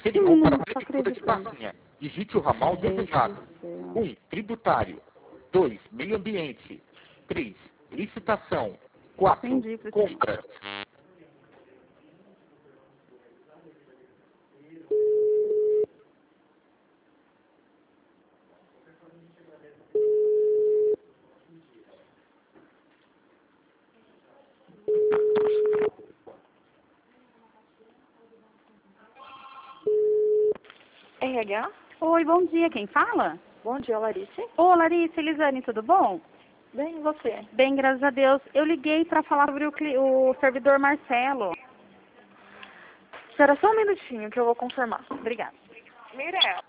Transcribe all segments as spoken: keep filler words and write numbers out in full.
requerimento Hum, para não tô prefeitura de acreditando. Barrinha. Digite o ramal desejado. um. Tributário. dois. Meio ambiente. três. Licitação. quatro. Entendi, presidente. Compras. R H? Oi, bom dia. Quem fala? Bom dia, Larissa. Ô, Larissa, Elisane, tudo bom? Bem, e você? Bem, graças a Deus. Eu liguei para falar sobre o, cli- o servidor Marcelo. Espera só um minutinho que eu vou confirmar. Obrigada. Mirella.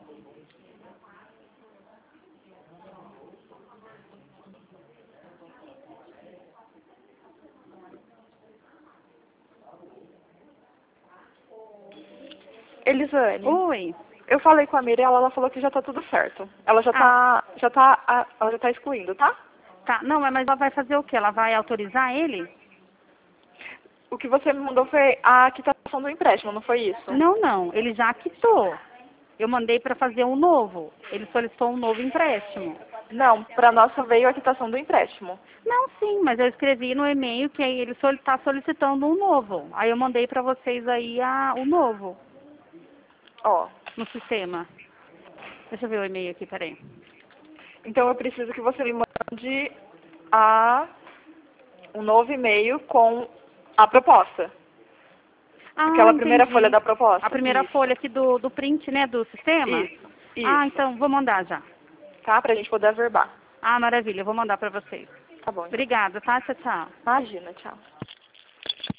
Elisane, Oi. eu falei com a Mirella, ela falou que já tá tudo certo. Ela já tá, já tá, a- ela já tá excluindo, tá? Tá, não, mas ela vai fazer o quê? Ela vai autorizar ele? O que você me mandou foi a quitação do empréstimo, não foi isso? Não, não. Ele já quitou. Eu mandei para fazer um novo. Ele solicitou um novo empréstimo. Não, para nós só veio a quitação do empréstimo. Não, sim, mas eu escrevi no e-mail que aí ele está solicitando um novo. Aí eu mandei para vocês aí a, o novo Ó, no sistema. Deixa eu ver o e-mail aqui, peraí. então eu preciso que você me mande a, um novo e-mail com a proposta. Ah, Aquela primeira entendi. folha da proposta. A primeira Isso. folha aqui do, do print, né, do sistema? Isso, isso. Ah, então, vou mandar já. Tá? Pra gente poder averbar. Ah, maravilha, eu vou mandar para vocês. Tá bom. Então. Obrigada, tá? Tchau, tchau. Imagina, tchau.